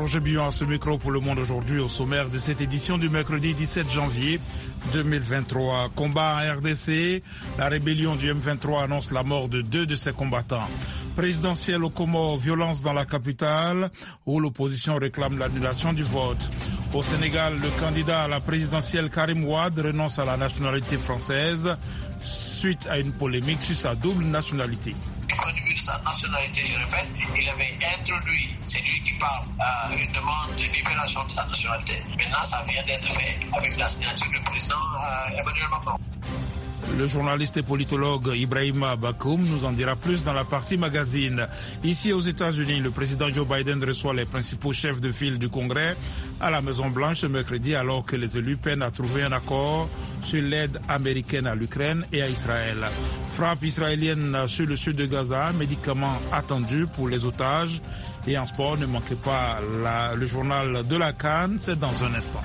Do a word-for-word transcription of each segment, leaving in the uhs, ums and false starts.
Georges Billon à ce micro pour Le Monde aujourd'hui au sommaire de cette édition du mercredi dix-sept janvier deux mille vingt-trois. Combat en R D C, la rébellion du M vingt-trois annonce la mort de deux de ses combattants. Présidentielle aux Comores, violence dans la capitale où l'opposition réclame l'annulation du vote. Au Sénégal, le candidat à la présidentielle Karim Wade renonce à la nationalité française suite à une polémique sur sa double nationalité. Connu sa nationalité, je répète, il avait introduit, c'est lui qui parle, euh, une demande de libération de sa nationalité. Maintenant, ça vient d'être fait avec la signature du président euh, Emmanuel Macron. Le journaliste et politologue Ibrahima Bakoum nous en dira plus dans la partie magazine. Ici aux États-Unis, le président Joe Biden reçoit les principaux chefs de file du Congrès à la Maison-Blanche ce mercredi alors que les élus peinent à trouver un accord sur l'aide américaine à l'Ukraine et à Israël. Frappe israélienne sur le sud de Gaza, médicaments attendus pour les otages. Et en sport, ne manquez pas la, le journal de la CAN, c'est dans un instant.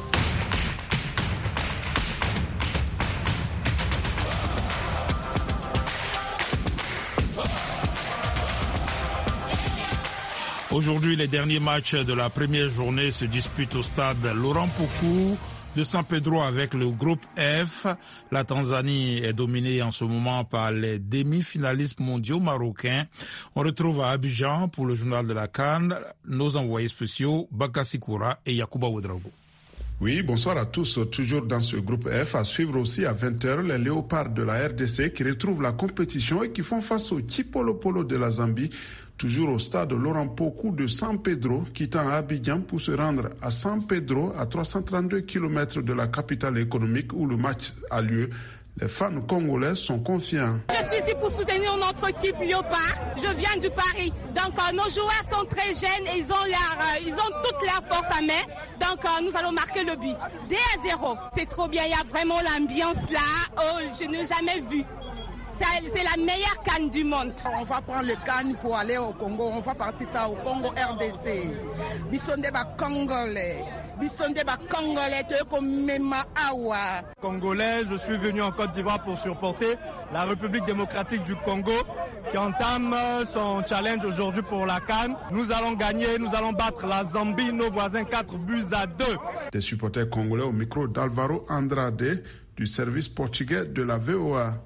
Aujourd'hui, les derniers matchs de la première journée se disputent au stade Laurent Pokou de San Pedro avec le groupe F. La Tanzanie est dominée en ce moment par les demi-finalistes mondiaux marocains. On retrouve à Abidjan pour le journal de la CAN nos envoyés spéciaux Bakassi Koura et Yakuba Ouedraogo. Oui, bonsoir à tous. Toujours dans ce groupe F, à suivre aussi à vingt heures les Léopards de la R D C qui retrouvent la compétition et qui font face au Chipolo Polo de la Zambie. Toujours au stade Laurent Pokou de San Pedro, quittant Abidjan pour se rendre à San Pedro, à trois cent trente-deux kilomètres de la capitale économique où le match a lieu. Les fans congolais sont confiants. Je suis ici pour soutenir notre équipe Léopard. Je viens du Paris. Donc euh, nos joueurs sont très jeunes et ils ont, leur, euh, ils ont toute leur force à main. Donc euh, nous allons marquer le but. deux à zéro. C'est trop bien, il y a vraiment l'ambiance là. Oh, je n'ai jamais vu. C'est la meilleure CAN du monde. On va prendre le CAN pour aller au Congo. On va partir ça au Congo R D C. Bisonde ba Congolais. Bisonde ba Congolais. Congolais, je suis venu en Côte d'Ivoire pour supporter la République démocratique du Congo qui entame son challenge aujourd'hui pour la CAN. Nous allons gagner, nous allons battre la Zambie, nos voisins, quatre buts à deux. Des supporters congolais au micro d'Alvaro Andrade du service portugais de la V O A.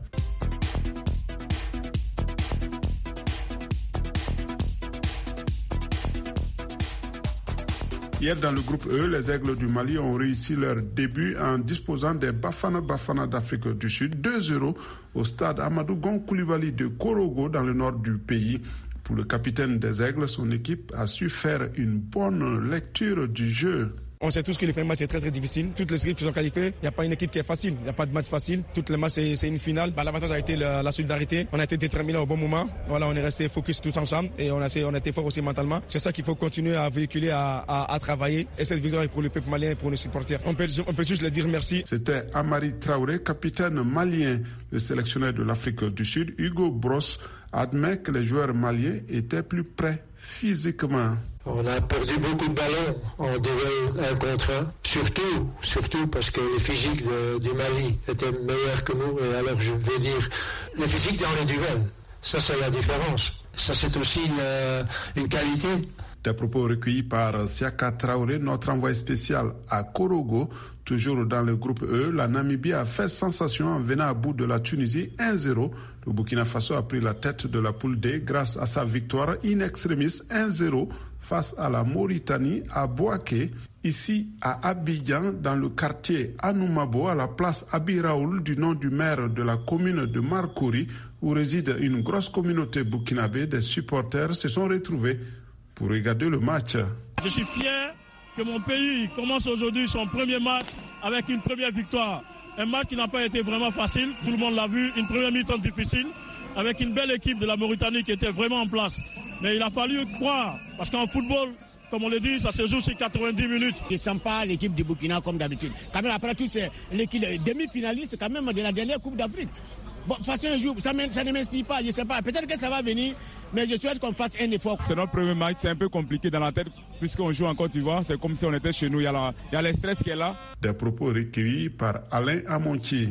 Hier, dans le groupe E, les Aigles du Mali ont réussi leur début en disposant des Bafana Bafana d'Afrique du Sud deux zéro au stade Amadou Gon Coulibaly de Korogo dans le nord du pays. Pour le capitaine des Aigles, son équipe a su faire une bonne lecture du jeu. On sait tous que le premier match est très très difficile. Toutes les équipes qui sont qualifiées, il n'y a pas une équipe qui est facile. Il n'y a pas de match facile. Toutes les matchs, c'est, c'est une finale. Bah, l'avantage a été la, la solidarité. On a été déterminés au bon moment. Voilà, on est resté focus tous ensemble et on a, on a été fort aussi mentalement. C'est ça qu'il faut continuer à véhiculer, à, à, à travailler. Et cette victoire est pour le peuple malien et pour nos supporters. On peut, on peut juste le dire merci. C'était Amari Traoré, capitaine malien. Le sélectionneur de l'Afrique du Sud, Hugo Bross, admet que les joueurs maliens étaient plus prêts physiquement. On a perdu beaucoup de ballons en duel un contre un, surtout, surtout parce que les physiques de, du Mali étaient meilleurs que nous. Et alors je veux dire, les physiques dans les duels, ça c'est la différence. Ça c'est aussi une, une qualité. Des propos recueillis par Siaka Traoré, notre envoyé spécial à Korogo. Toujours dans le groupe E, la Namibie a fait sensation en venant à bout de la Tunisie un zéro. Le Burkina Faso a pris la tête de la poule D grâce à sa victoire in extremis un zéro face à la Mauritanie à Bouaké. Ici à Abidjan, dans le quartier Anoumabo, à la place Abiraoul du nom du maire de la commune de Marcouri, où réside une grosse communauté burkinabé, des supporters se sont retrouvés pour regarder le match. Je suis fier que mon pays commence aujourd'hui son premier match avec une première victoire. Un match qui n'a pas été vraiment facile, tout le monde l'a vu, une première mi-temps difficile, avec une belle équipe de la Mauritanie qui était vraiment en place. Mais il a fallu croire, parce qu'en football, comme on le dit, ça se joue sur quatre-vingt-dix minutes. Je ne sens pas l'équipe du Burkina comme d'habitude. Quand même, après tout, c'est l'équipe demi-finaliste quand même de la dernière Coupe d'Afrique. Bon, de toute façon, un jour, ça, ça ne m'inspire pas, je ne sais pas. Peut-être que ça va venir, mais je souhaite qu'on fasse un effort. C'est notre premier match, c'est un peu compliqué dans la tête, puisqu'on joue en Côte d'Ivoire. C'est comme si on était chez nous, il y a, la, il y a le stress qui est là. Des propos recueillis par Alain Amontier.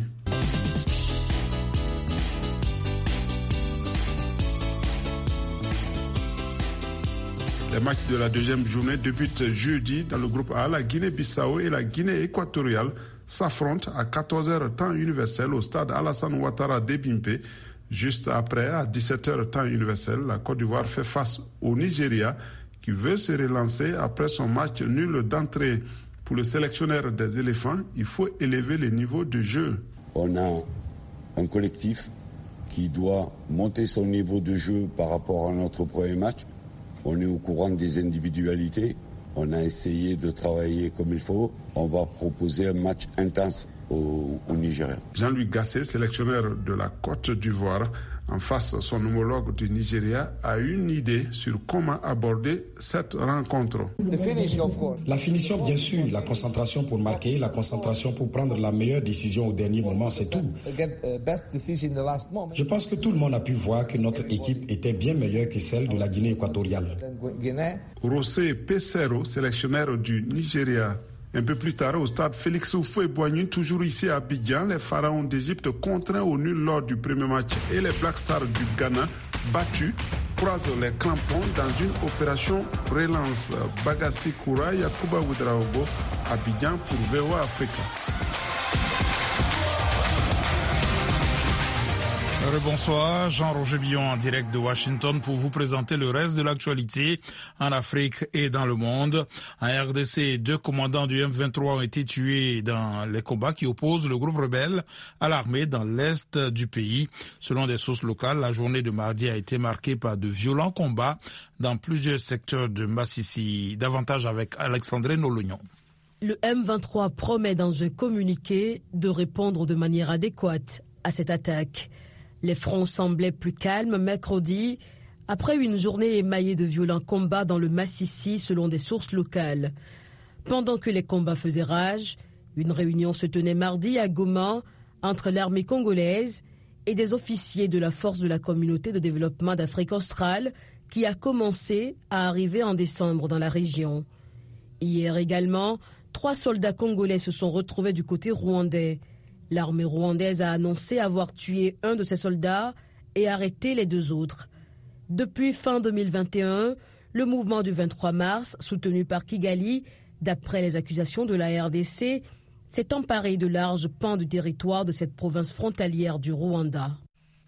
Les matchs de la deuxième journée débutent jeudi dans le groupe A. La Guinée-Bissau et la Guinée équatoriale s'affrontent à quatorze heures temps universel au stade Alassane Ouattara d'Ebimpe. Juste après, à dix-sept heures temps universel, la Côte d'Ivoire fait face au Nigeria qui veut se relancer après son match nul d'entrée. Pour le sélectionneur des éléphants, il faut élever les niveaux de jeu. On a un collectif qui doit monter son niveau de jeu par rapport à notre premier match. On est au courant des individualités. On a essayé de travailler comme il faut. On va proposer un match intense au, au Nigeria. Jean-Louis Gasset, sélectionneur de la Côte d'Ivoire, en face son homologue du Nigeria, a une idée sur comment aborder cette rencontre. La finition, bien sûr, la concentration pour marquer, la concentration pour prendre la meilleure décision au dernier moment, c'est tout. Je pense que tout le monde a pu voir que notre équipe était bien meilleure que celle de la Guinée équatoriale. Rossé Pesero, sélectionneur du Nigeria. Un peu plus tard, au stade Félix Houphouët-Boigny, toujours ici à Abidjan, les pharaons d'Égypte contraints au nul lors du premier match et les Black Stars du Ghana, battus, croisent les crampons dans une opération relance. Bagassi Koura, Yakuba Ouedraogo, Abidjan pour V O A Africa. Bonsoir, Jean-Roger Billon en direct de Washington pour vous présenter le reste de l'actualité en Afrique et dans le monde. En R D C, deux commandants du M vingt-trois ont été tués dans les combats qui opposent le groupe rebelle à l'armée dans l'est du pays. Selon des sources locales, la journée de mardi a été marquée par de violents combats dans plusieurs secteurs de Massissi. Davantage avec Alexandre Nolognon. Le M vingt-trois promet dans un communiqué de répondre de manière adéquate à cette attaque. Les fronts semblaient plus calmes mercredi, après une journée émaillée de violents combats dans le Massissi selon des sources locales. Pendant que les combats faisaient rage, une réunion se tenait mardi à Goma entre l'armée congolaise et des officiers de la force de la communauté de développement d'Afrique australe qui a commencé à arriver en décembre dans la région. Hier également, trois soldats congolais se sont retrouvés du côté rwandais. L'armée rwandaise a annoncé avoir tué un de ses soldats et arrêté les deux autres. Depuis fin deux mille vingt et un, le mouvement du vingt-trois mars, soutenu par Kigali, d'après les accusations de la R D C, s'est emparé de larges pans du territoire de cette province frontalière du Rwanda.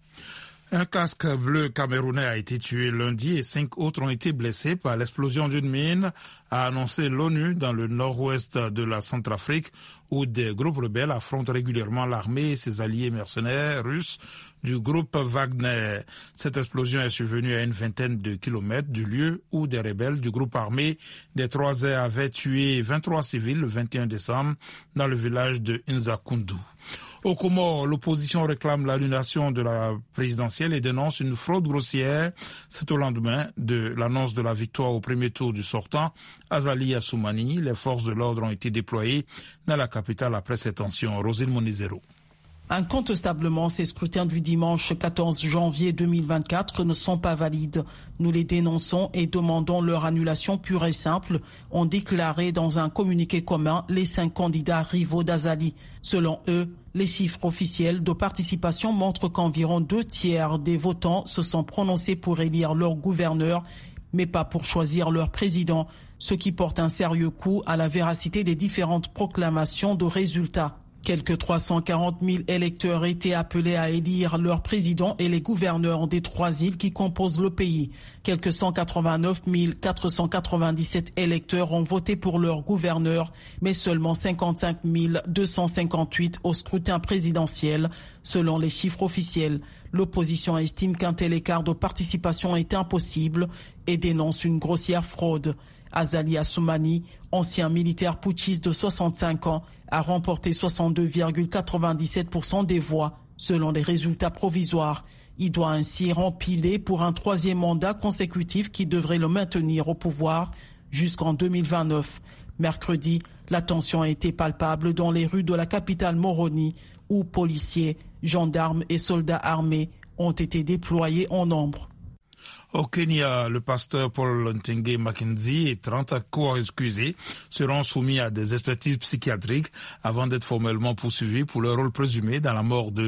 Un casque bleu camerounais a été tué lundi et cinq autres ont été blessés par l'explosion d'une mine, a annoncé l'ONU dans le nord-ouest de la Centrafrique, où des groupes rebelles affrontent régulièrement l'armée et ses alliés mercenaires russes du groupe Wagner. Cette explosion est survenue à une vingtaine de kilomètres du lieu où des rebelles du groupe armé des trois airs avaient tué vingt-trois civils le vingt et un décembre dans le village de Nzakundu. Au Comores, l'opposition réclame l'annulation de la présidentielle et dénonce une fraude grossière. C'est au lendemain de l'annonce de la victoire au premier tour du sortant, Azali Assoumani. Les forces de l'ordre ont été déployées dans la capitale après ces tensions. Rosine Monizero. Incontestablement, ces scrutins du dimanche quatorze janvier deux mille vingt-quatre ne sont pas valides. Nous les dénonçons et demandons leur annulation pure et simple, ont déclaré dans un communiqué commun les cinq candidats rivaux d'Azali. Selon eux, les chiffres officiels de participation montrent qu'environ deux tiers des votants se sont prononcés pour élire leur gouverneur, mais pas pour choisir leur président, ce qui porte un sérieux coup à la véracité des différentes proclamations de résultats. Quelques trois cent quarante mille électeurs étaient appelés à élire leur président et les gouverneurs des trois îles qui composent le pays. Quelques cent quatre-vingt-neuf mille quatre cent quatre-vingt-dix-sept électeurs ont voté pour leur gouverneur, mais seulement cinquante-cinq mille deux cent cinquante-huit au scrutin présidentiel, selon les chiffres officiels. L'opposition estime qu'un tel écart de participation est impossible et dénonce une grossière fraude. Azali Assoumani, ancien militaire putschiste de soixante-cinq ans, a remporté soixante-deux virgule quatre-vingt-dix-sept pour cent des voix, selon les résultats provisoires. Il doit ainsi rempiler pour un troisième mandat consécutif qui devrait le maintenir au pouvoir jusqu'en deux mille vingt-neuf. Mercredi, la tension a été palpable dans les rues de la capitale Moroni, où policiers, gendarmes et soldats armés ont été déployés en nombre. Au Kenya, le pasteur Paul Ntenge Mackenzie et trente co-excusés seront soumis à des expertises psychiatriques avant d'être formellement poursuivis pour leur rôle présumé dans la mort de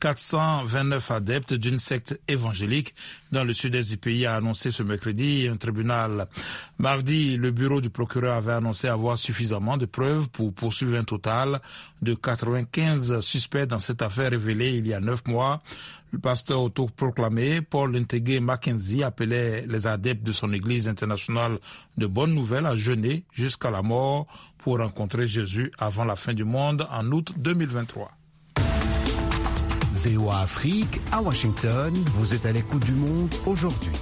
quatre cent vingt-neuf adeptes d'une secte évangélique dans le sud-est du pays, a annoncé ce mercredi un tribunal. Mardi, le bureau du procureur avait annoncé avoir suffisamment de preuves pour poursuivre un total de quatre-vingt-quinze suspects dans cette affaire révélée il y a neuf mois. Le pasteur autoproclamé Paul Ntegue Mackenzie appelait les adeptes de son église internationale de Bonne Nouvelle à jeûner jusqu'à la mort pour rencontrer Jésus avant la fin du monde en août deux mille vingt-trois. V O A Afrique, à Washington, vous êtes à l'écoute du monde aujourd'hui.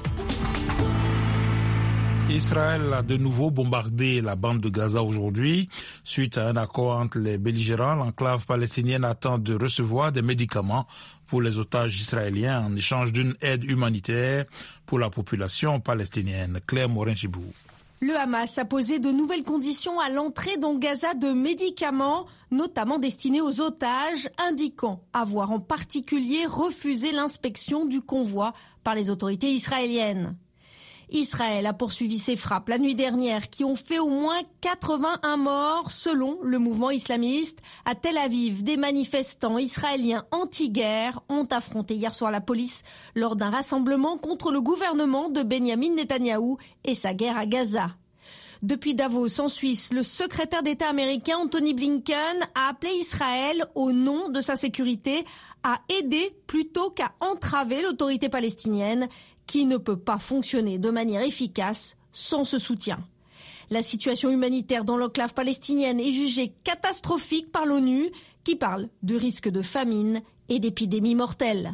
Israël a de nouveau bombardé la bande de Gaza aujourd'hui. Suite à un accord entre les belligérants, l'enclave palestinienne attend de recevoir des médicaments pour les otages israéliens en échange d'une aide humanitaire pour la population palestinienne. Claire Morin-Chibou. Le Hamas a posé de nouvelles conditions à l'entrée dans Gaza de médicaments, notamment destinés aux otages, indiquant avoir en particulier refusé l'inspection du convoi par les autorités israéliennes. Israël a poursuivi ses frappes la nuit dernière qui ont fait au moins quatre-vingt-un morts selon le mouvement islamiste. À Tel Aviv, des manifestants israéliens anti-guerre ont affronté hier soir la police lors d'un rassemblement contre le gouvernement de Benyamin Netanyahou et sa guerre à Gaza. Depuis Davos, en Suisse, le secrétaire d'État américain Anthony Blinken a appelé Israël, au nom de sa sécurité, à aider plutôt qu'à entraver l'autorité palestinienne, qui ne peut pas fonctionner de manière efficace sans ce soutien. La situation humanitaire dans l'enclave palestinienne est jugée catastrophique par l'ONU, qui parle de risque de famine et d'épidémies mortelles.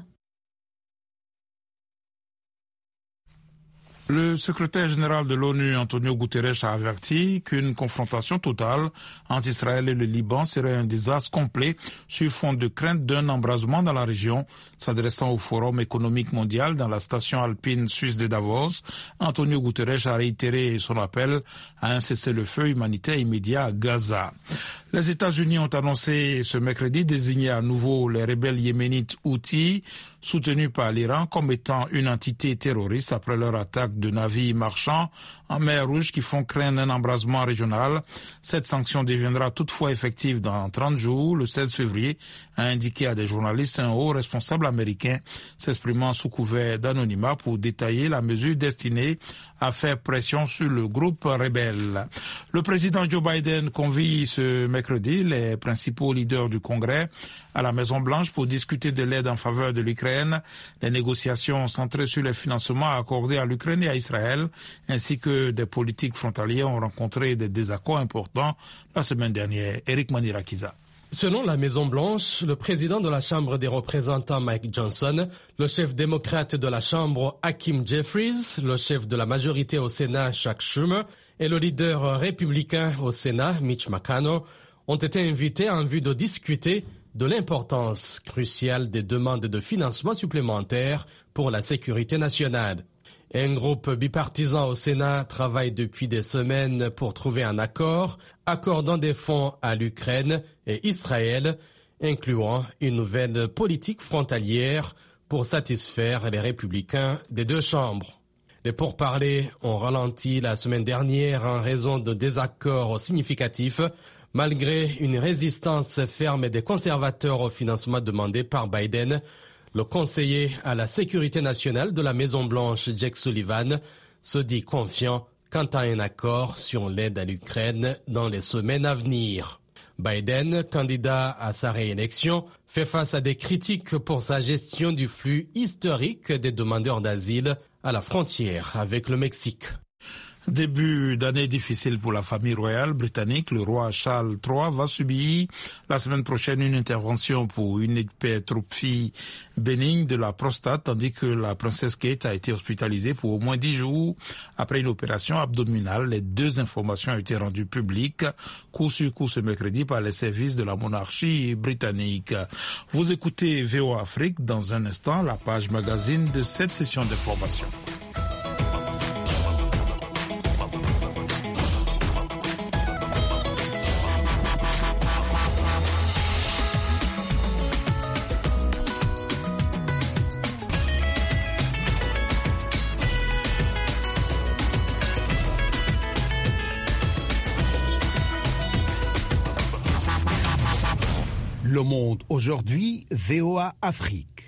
Le secrétaire général de l'ONU, Antonio Guterres, a averti qu'une confrontation totale entre Israël et le Liban serait un désastre complet sur fond de crainte d'un embrasement dans la région. S'adressant au Forum économique mondial dans la station alpine suisse de Davos, Antonio Guterres a réitéré son appel à un cessez-le-feu humanitaire immédiat à Gaza. Les États-Unis ont annoncé ce mercredi désigner à nouveau les rebelles yéménites Houthis, soutenus par l'Iran, comme étant une entité terroriste après leur attaque de navires marchands en mer Rouge qui font craindre un embrasement régional. Cette sanction deviendra toutefois effective dans trente jours, le seize février, a indiqué à des journalistes un haut responsable américain s'exprimant sous couvert d'anonymat pour détailler la mesure destinée à faire pression sur le groupe rebelle. Le président Joe Biden convie ce mercredi les principaux leaders du Congrès à la Maison-Blanche pour discuter de l'aide en faveur de l'Ukraine. Les négociations centrées sur les financements accordés à l'Ukraine et à Israël, ainsi que des politiques frontalières, ont rencontré des désaccords importants la semaine dernière. Eric Manirakiza. Selon la Maison-Blanche, le président de la Chambre des représentants Mike Johnson, le chef démocrate de la Chambre Hakeem Jeffries, le chef de la majorité au Sénat Chuck Schumer et le leader républicain au Sénat Mitch McConnell ont été invités en vue de discuter de l'importance cruciale des demandes de financement supplémentaires pour la sécurité nationale. Un groupe bipartisan au Sénat travaille depuis des semaines pour trouver un accord accordant des fonds à l'Ukraine et Israël, incluant une nouvelle politique frontalière pour satisfaire les républicains des deux chambres. Les pourparlers ont ralenti la semaine dernière en raison de désaccords significatifs, malgré une résistance ferme des conservateurs au financement demandé par Biden. Le conseiller à la sécurité nationale de la Maison-Blanche, Jake Sullivan, se dit confiant quant à un accord sur l'aide à l'Ukraine dans les semaines à venir. Biden, candidat à sa réélection, fait face à des critiques pour sa gestion du flux historique des demandeurs d'asile à la frontière avec le Mexique. Début d'année difficile pour la famille royale britannique. Le roi Charles trois va subir la semaine prochaine une intervention pour une hypertrophie bénigne de la prostate, tandis que la princesse Kate a été hospitalisée pour au moins dix jours après une opération abdominale. Les deux informations ont été rendues publiques coup sur coup ce mercredi par les services de la monarchie britannique. Vous écoutez V O A Afrique. Dans un instant, la page magazine de cette session d'information. Le Monde aujourd'hui, V O A Afrique.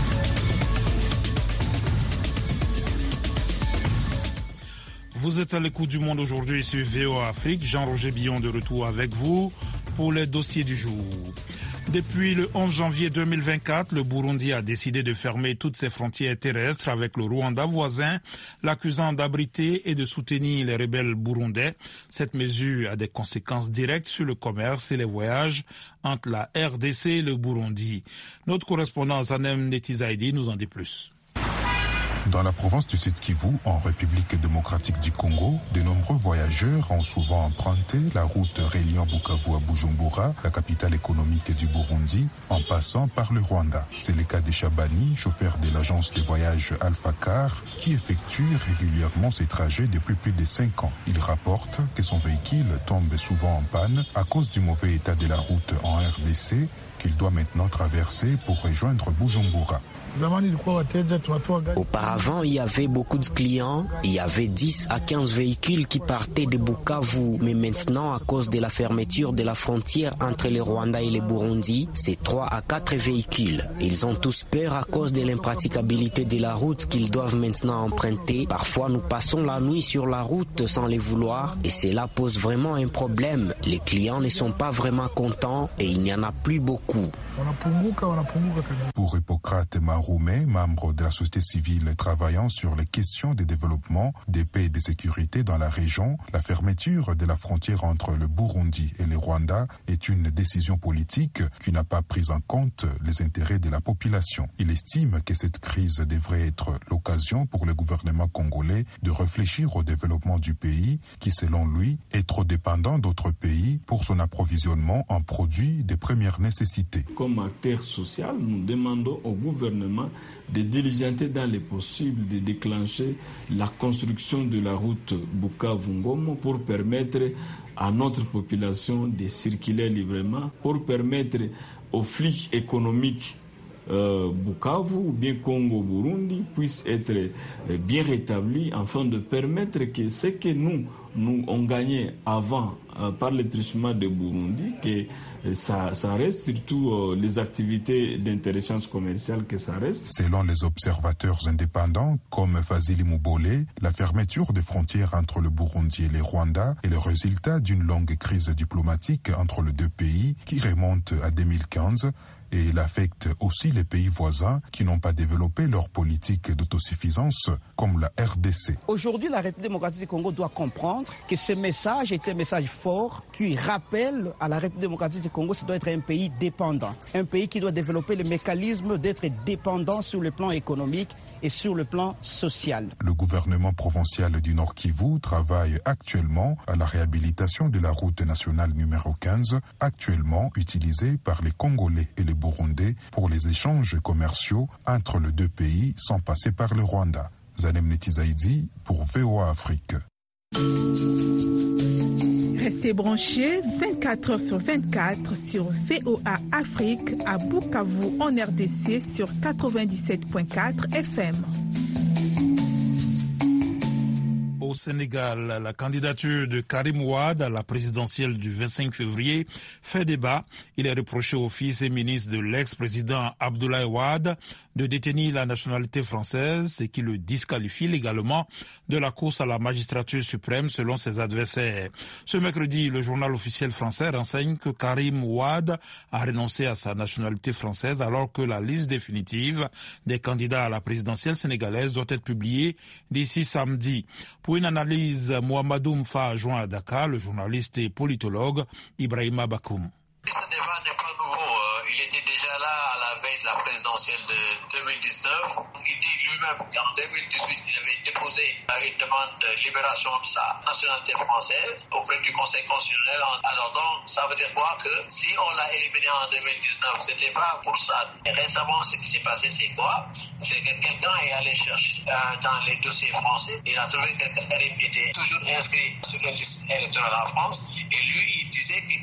Vous êtes à l'écoute du Monde aujourd'hui sur V O A Afrique. Jean-Roger Billon de retour avec vous pour les dossiers du jour. Depuis le onze janvier deux mille vingt-quatre, le Burundi a décidé de fermer toutes ses frontières terrestres avec le Rwanda voisin, l'accusant d'abriter et de soutenir les rebelles burundais. Cette mesure a des conséquences directes sur le commerce et les voyages entre la R D C et le Burundi. Notre correspondant Zanem Netizaidi nous en dit plus. Dans la province du Sud-Kivu, en République démocratique du Congo, de nombreux voyageurs ont souvent emprunté la route reliant Bukavu à Bujumbura, la capitale économique du Burundi, en passant par le Rwanda. C'est le cas de Chabani, chauffeur de l'agence de voyage Alpha Car, qui effectue régulièrement ces trajets depuis plus de cinq ans. Il rapporte que son véhicule tombe souvent en panne à cause du mauvais état de la route en R D C qu'il doit maintenant traverser pour rejoindre Bujumbura. Auparavant, il y avait beaucoup de clients, il y avait dix à quinze véhicules qui partaient de Bukavu, mais maintenant, à cause de la fermeture de la frontière entre le Rwanda et le Burundi, c'est trois à quatre véhicules. Ils ont tous peur à cause de l'impraticabilité de la route qu'ils doivent maintenant emprunter. Parfois, nous passons la nuit sur la route sans le vouloir et cela pose vraiment un problème. Les clients ne sont pas vraiment contents et il n'y en a plus beaucoup. Pour Hippocrate Maroumé, membre de la société civile travaillant sur les questions de développement, de paix et de sécurité dans la région, la fermeture de la frontière entre le Burundi et le Rwanda est une décision politique qui n'a pas pris en compte les intérêts de la population. Il estime que cette crise devrait être l'occasion pour le gouvernement congolais de réfléchir au développement du pays qui, selon lui, est trop dépendant d'autres pays pour son approvisionnement en produits de première nécessité. Comme acteur social, nous demandons au gouvernement de diligenter dans les possibles de déclencher la construction de la route Bukavu-Ngoma pour permettre à notre population de circuler librement, pour permettre aux flux économiques euh, Bukavu ou bien Congo-Burundi puissent être euh, bien rétablis afin de permettre que ce que nous, nous on gagnait avant euh, par le truchement de Burundi, que Ça, ça reste surtout euh, les activités d'intelligence commerciale que ça reste. Selon les observateurs indépendants comme Fazili Moubole, la fermeture des frontières entre le Burundi et le Rwanda est le résultat d'une longue crise diplomatique entre les deux pays qui remonte à deux mille quinze. Et il affecte aussi les pays voisins qui n'ont pas développé leur politique d'autosuffisance comme la R D C. Aujourd'hui, la République démocratique du Congo doit comprendre que ce message est un message fort qui rappelle à la République démocratique du Congo que ça doit être un pays dépendant, un pays qui doit développer le mécanisme d'être dépendant sur le plan économique et sur le plan social. Le gouvernement provincial du Nord Kivu travaille actuellement à la réhabilitation de la route nationale numéro quinze, actuellement utilisée par les Congolais et les Burundais pour les échanges commerciaux entre les deux pays sans passer par le Rwanda. Zanem Netizaidi pour V O A Afrique. Restez branchés vingt-quatre heures sur vingt-quatre sur V O A Afrique à Bukavu en R D C sur quatre-vingt-dix-sept virgule quatre F M. Au Sénégal, la candidature de Karim Wade à la présidentielle du vingt-cinq février fait débat. Il est reproché au fils et ministre de l'ex-président Abdoulaye Wade de détenir la nationalité française, ce qui le disqualifie légalement de la course à la magistrature suprême selon ses adversaires. Ce mercredi, le journal officiel français renseigne que Karim Wade a renoncé à sa nationalité française alors que la liste définitive des candidats à la présidentielle sénégalaise doit être publiée d'ici samedi. Pour une analyse, Mohamedou Mfa a joint à Dakar le journaliste et politologue Ibrahima Bakoum. Ce débat n'est pas nouveau. Il était déjà là à la veille de la présidentielle de deux mille dix-neuf. Il dit lui-même qu'en deux mille dix-huit, il avait déposé une demande de libération de sa nationalité française auprès du Conseil constitutionnel. Alors donc, ça veut dire quoi? Que si on l'a éliminé en deux mille dix-neuf, c'était pas pour ça. Et récemment, ce qui s'est passé, c'est quoi? C'est que quelqu'un est allé chercher euh, dans les dossiers français. Il a trouvé que Karim était toujours inscrit sur la liste électorale en France. Et lui, il disait qu'il n'avait jamais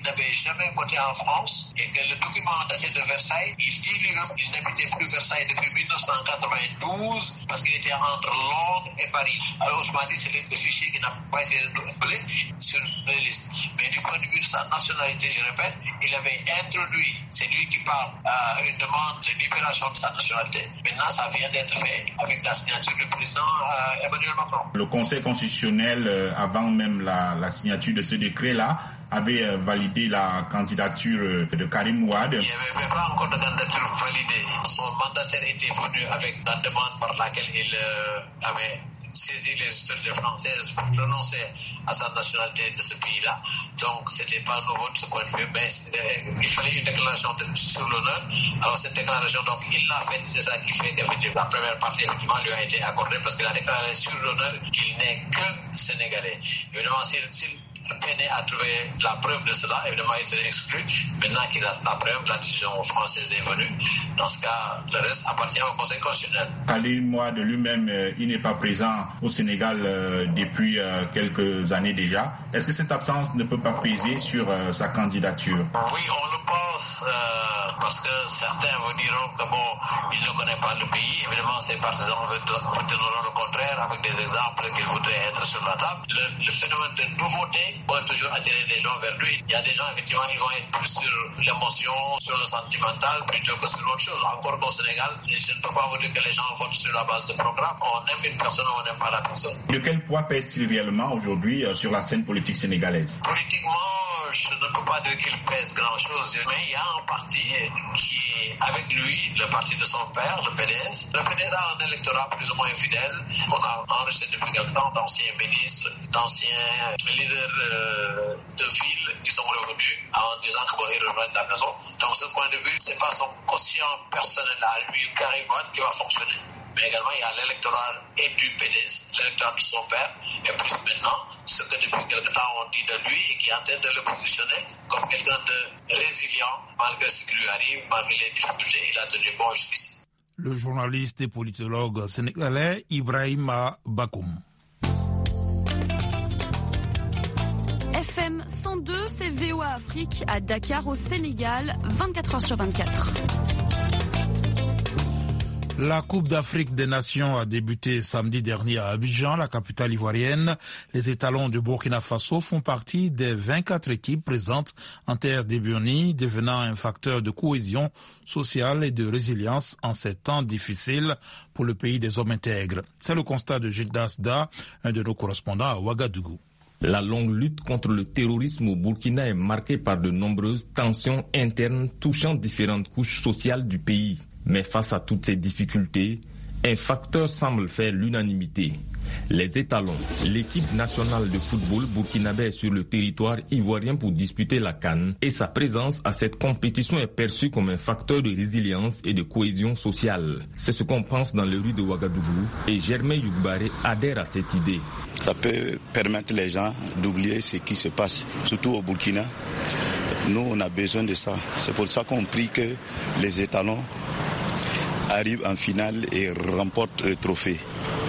jamais voté en France et que le document daté de Versailles, il dit lui-même qu'il n'habitait plus Versailles depuis mille neuf cent quatre-vingt-douze parce qu'il était entre Londres et Paris. Alors autrement dit, c'est le fichier qui n'a pas été renouvelé sur les listes. Mais du point de vue de sa nationalité, je répète, il avait introduit, c'est lui qui parle, euh, une demande de libération de sa nationalité. Maintenant, ça vient d'être fait avec la signature du président euh, Emmanuel Macron. Le Conseil constitutionnel, euh, avant même la, la signature de ce décret-là, avait euh, validé la candidature euh, de Karim Wade. Il n'y avait pas encore de candidature validée. Son mandataire était venu avec la demande par laquelle il euh, avait saisi les autorités françaises pour renoncer à sa nationalité de ce pays-là. Donc, ce n'était pas nouveau de ce point de vue, mais il fallait une déclaration de, sur l'honneur. Alors, cette déclaration, donc, il l'a faite. C'est ça qui fait que la première partie, effectivement, lui a été accordée parce qu'il a déclaré sur l'honneur qu'il n'est que sénégalais. Évidemment, s'il, s'il peinait à trouver la preuve de cela, évidemment, il serait exclu. Maintenant qu'il a la preuve, la décision française est venue. Dans ce cas, le reste appartient au Conseil constitutionnel. Karim Wade lui-même, euh, il n'est pas présent au Sénégal euh, depuis euh, quelques années déjà. Est-ce que cette absence ne peut pas peser sur euh, sa candidature? Oui, on le pense, euh, parce que certains vous diront que bon, il ne connaît pas le pays. Évidemment, ses partisans vous donneront le contraire avec des exemples qu'ils voudraient être sur la table. Le, le phénomène de nouveauté peut toujours attirer les gens vers lui. Il y a des gens, effectivement, ils vont être plus sur l'émotion, sur le sentimental, plutôt que sur autre chose. Encore qu'au Sénégal, je ne peux pas vous dire que les gens votent sur la base de programme. On aime une personne ou on n'aime pas la personne. De quel poids pèse-t-il réellement aujourd'hui euh, sur la scène politique sénégalaise? Politiquement, je ne peux pas dire qu'il pèse grand-chose, mais il y a un parti qui est avec lui, le parti de son père, le P D S. Le P D S a un électorat plus ou moins fidèle. On a enregistré depuis quelque temps d'anciens ministres, d'anciens leaders euh, de ville qui sont revenus en disant qu'ils reviennent de la maison. Donc, ce point de vue, ce n'est pas son quotient personnel à lui, Karim Wade, qui va fonctionner. Mais également, il y a l'électorat et du P D S, l'électorat de son père, et plus maintenant, ce que depuis quelque temps on dit de lui et qui est en train de le positionner comme quelqu'un de résilient, malgré ce qui lui arrive, malgré les difficultés, il a tenu bon jusqu'ici. Le journaliste et politologue sénégalais Ibrahima Bakoum. F M cent deux, c'est V O A Afrique à Dakar au Sénégal, vingt-quatre heures sur vingt-quatre. La Coupe d'Afrique des Nations a débuté samedi dernier à Abidjan, la capitale ivoirienne. Les étalons du Burkina Faso font partie des vingt-quatre équipes présentes en terre d'Ebony, devenant un facteur de cohésion sociale et de résilience en ces temps difficiles pour le pays des hommes intègres. C'est le constat de Gilles Dasda, un de nos correspondants à Ouagadougou. La longue lutte contre le terrorisme au Burkina est marquée par de nombreuses tensions internes touchant différentes couches sociales du pays. Mais face à toutes ces difficultés, un facteur semble faire l'unanimité. Les étalons, l'équipe nationale de football burkinabé est sur le territoire ivoirien pour disputer la CAN et sa présence à cette compétition est perçue comme un facteur de résilience et de cohésion sociale. C'est ce qu'on pense dans les rues de Ouagadougou et Germain Yougbaré adhère à cette idée. Ça peut permettre les gens d'oublier ce qui se passe, surtout au Burkina. Nous, on a besoin de ça. C'est pour ça qu'on prie que les étalons arrivent en finale et remportent le trophée.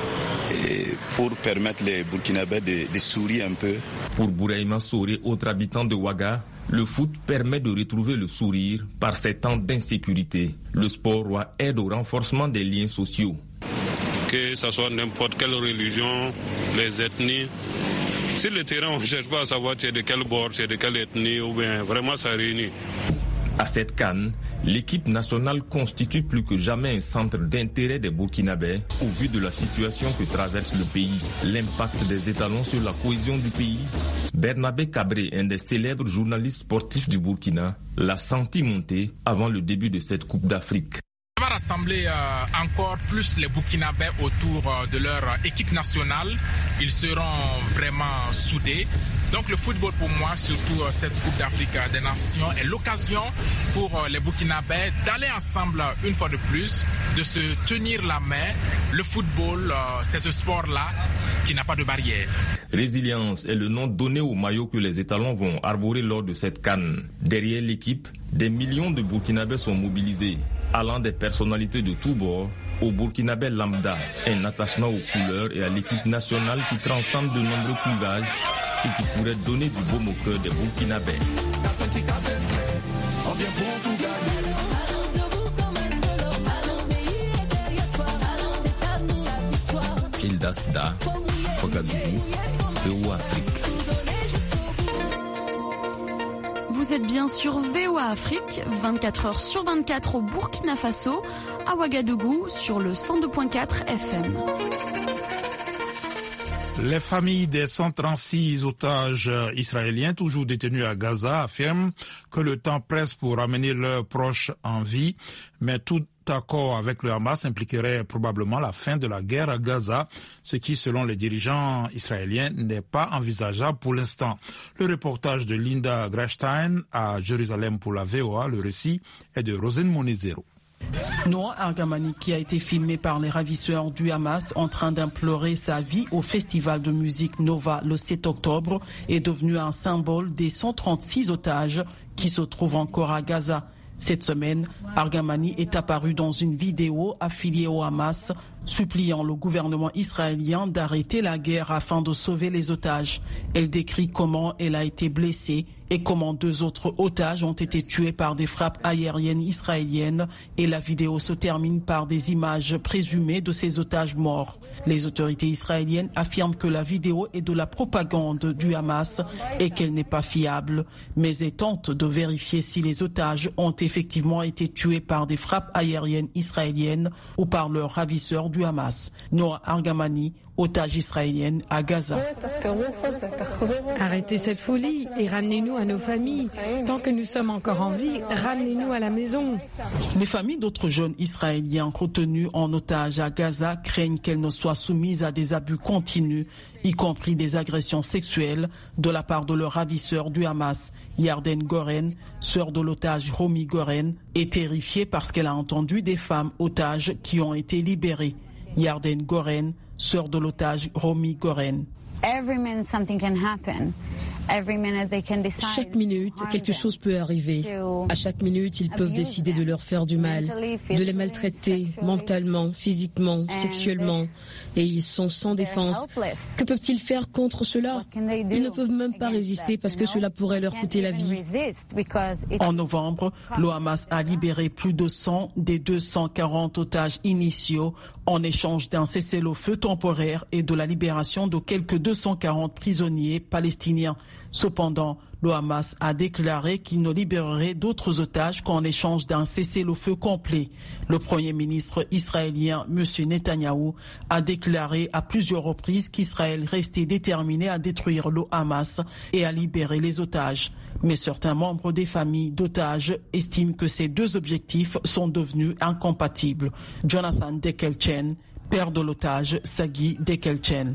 Et pour permettre les Burkinabés de, de sourire un peu. Pour Bouraïma Soré, autre habitant de Ouaga, le foot permet de retrouver le sourire par ces temps d'insécurité. Le sport aide au renforcement des liens sociaux. Que ce soit n'importe quelle religion, les ethnies, sur le terrain on ne cherche pas à savoir tu es de quel bord, tu es de quelle ethnie, ou bien vraiment ça réunit. À cette CAN, l'équipe nationale constitue plus que jamais un centre d'intérêt des Burkinabés au vu de la situation que traverse le pays. L'impact des étalons sur la cohésion du pays. Bernabé Cabré, un des célèbres journalistes sportifs du Burkina, l'a senti monter avant le début de cette Coupe d'Afrique. Ça va rassembler euh, encore plus les Burkinabés autour euh, de leur euh, équipe nationale. Ils seront vraiment soudés. Donc le football pour moi, surtout euh, cette Coupe d'Afrique euh, des Nations, est l'occasion pour euh, les Burkinabés d'aller ensemble euh, une fois de plus, de se tenir la main. Le football, euh, c'est ce sport-là qui n'a pas de barrière. Résilience est le nom donné au maillot que les étalons vont arborer lors de cette CAN. Derrière l'équipe, des millions de Burkinabés sont mobilisés, allant des personnalités de tous bords au Burkinabé lambda, un attachement aux couleurs et à l'équipe nationale qui transcende de nombreux clivages et qui pourrait donner du baume au cœur des Burkinabés. Dasda, Ouagadougou, V O A Afrique. Vous êtes bien sur V O A Afrique, vingt-quatre heures sur vingt-quatre au Burkina Faso, à Ouagadougou sur le cent deux virgule quatre F M. Les familles des cent trente-six otages israéliens toujours détenus à Gaza affirment que le temps presse pour ramener leurs proches en vie, mais tout accord avec le Hamas impliquerait probablement la fin de la guerre à Gaza, ce qui, selon les dirigeants israéliens, n'est pas envisageable pour l'instant. Le reportage de Linda Grashstein à Jérusalem pour la V O A, le récit est de Rosine Monezero. Noah Argamani, qui a été filmé par les ravisseurs du Hamas en train d'implorer sa vie au festival de musique Nova le sept octobre, est devenu un symbole des cent trente-six otages qui se trouvent encore à Gaza. Cette semaine, Argamani est apparu dans une vidéo affiliée au Hamas, suppliant le gouvernement israélien d'arrêter la guerre afin de sauver les otages. Elle décrit comment elle a été blessée et comment deux autres otages ont été tués par des frappes aériennes israéliennes, et la vidéo se termine par des images présumées de ces otages morts. Les autorités israéliennes affirment que la vidéo est de la propagande du Hamas et qu'elle n'est pas fiable, mais elles tentent de vérifier si les otages ont effectivement été tués par des frappes aériennes israéliennes ou par leurs ravisseurs du Hamas. Noah Argamani, otage israélienne à Gaza. Arrêtez cette folie et ramenez-nous à nos familles. Tant que nous sommes encore en vie, ramenez-nous à la maison. Les familles d'autres jeunes israéliens retenus en otage à Gaza craignent qu'elles ne soient soumises à des abus continus, y compris des agressions sexuelles de la part de leurs ravisseurs du Hamas. Yarden Goren, sœur de l'otage Romi Goren, est terrifiée parce qu'elle a entendu des femmes otages qui ont été libérées. Yarden Goren, sœur de l'otage Romi Goren. Chaque minute, quelque chose peut arriver. À chaque minute, ils peuvent décider de leur faire du mal, de les maltraiter mentalement, physiquement, sexuellement. Et ils sont sans défense. Que peuvent-ils faire contre cela? Ils ne peuvent même pas résister parce que cela pourrait leur coûter la vie. En novembre, le Hamas a libéré plus de cent des deux cent quarante otages initiaux en échange d'un cessez-le-feu temporaire et de la libération de quelques deux cent quarante prisonniers palestiniens. Cependant, le Hamas a déclaré qu'il ne libérerait d'autres otages qu'en échange d'un cessez-le-feu complet. Le Premier ministre israélien, M. Netanyahou, a déclaré à plusieurs reprises qu'Israël restait déterminé à détruire le Hamas et à libérer les otages. Mais certains membres des familles d'otages estiment que ces deux objectifs sont devenus incompatibles. Jonathan Dekelchen, père de l'otage Sagi Dekelchen.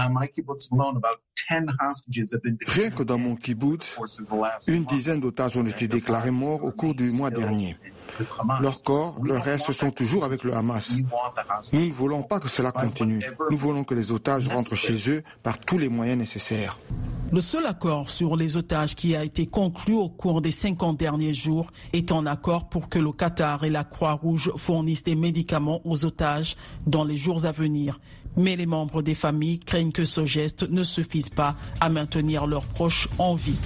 Rien que dans mon kibbutz, une dizaine d'otages ont été déclarés morts au cours du mois dernier. Leurs corps, leurs restes sont toujours avec le Hamas. Nous ne voulons pas que cela continue. Nous voulons que les otages rentrent chez eux par tous les moyens nécessaires. Le seul accord sur les otages qui a été conclu au cours des cinquante derniers jours est un accord pour que le Qatar et la Croix-Rouge fournissent des médicaments aux otages dans les jours à venir. Mais les membres des familles craignent que ce geste ne suffise pas à maintenir leurs proches en vie.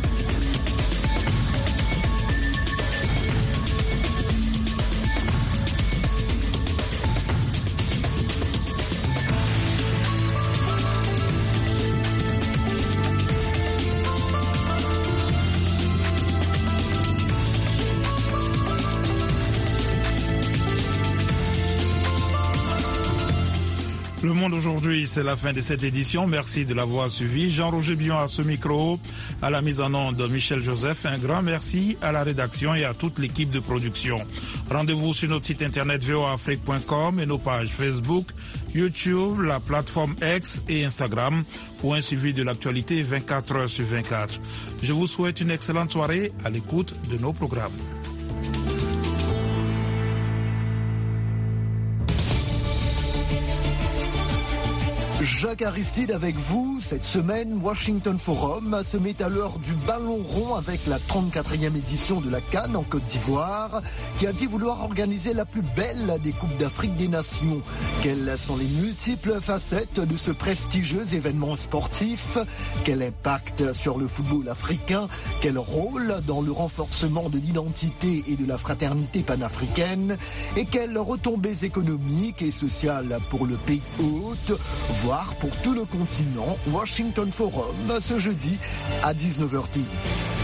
Le Monde aujourd'hui, c'est la fin de cette édition. Merci de l'avoir suivi. Jean-Roger Bion à ce micro, à la mise en onde Michel Joseph. Un grand merci à la rédaction et à toute l'équipe de production. Rendez-vous sur notre site internet v o a afrique point com et nos pages Facebook, YouTube, la plateforme X et Instagram pour un suivi de l'actualité vingt-quatre heures sur vingt-quatre. Je vous souhaite une excellente soirée à l'écoute de nos programmes. Jacques Aristide avec vous. Cette semaine, Washington Forum se met à l'heure du ballon rond avec la trente-quatrième édition de la CAN en Côte d'Ivoire, qui a dit vouloir organiser la plus belle des Coupes d'Afrique des Nations. Quelles sont les multiples facettes de ce prestigieux événement sportif? Quel impact sur le football africain? Quel rôle dans le renforcement de l'identité et de la fraternité panafricaine? Et quelles retombées économiques et sociales pour le pays hôte, voire pour tout le continent? Washington Forum ce jeudi à dix-neuf heures T.